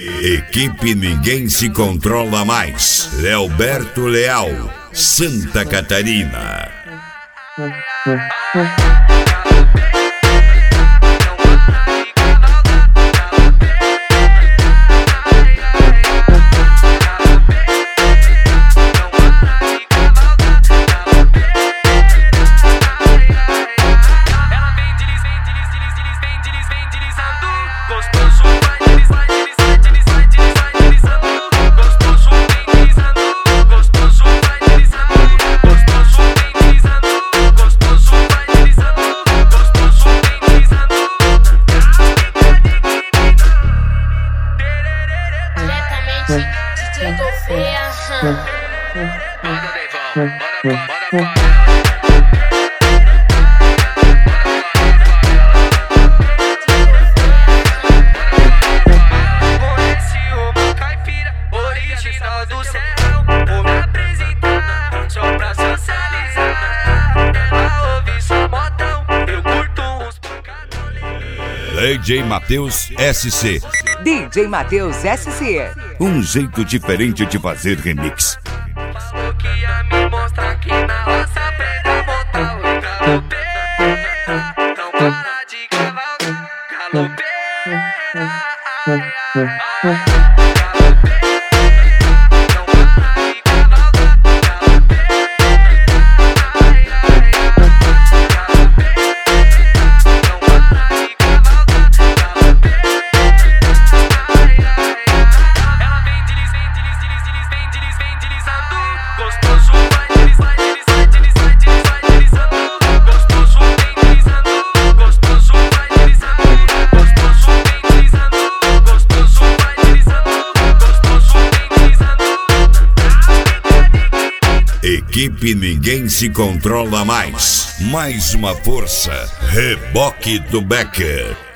Equipe Ninguém Se Controla Mais. Leoberto Leal, Santa Catarina. DJ Gofeia, Conhece uma caipira original do céu. Vou me apresentar só pra socializar. Ela ouve só modão, eu curto uns pancadões. DJ Matheus SC. DJ Matheus SC. Um jeito diferente de fazer remix. Falou que ia me mostrar que na roça pega montar o galopeira. Não para de cavalgar, galopeira. Equipe Ninguém Se Controla Mais. Mais uma força. Reboque do Becker.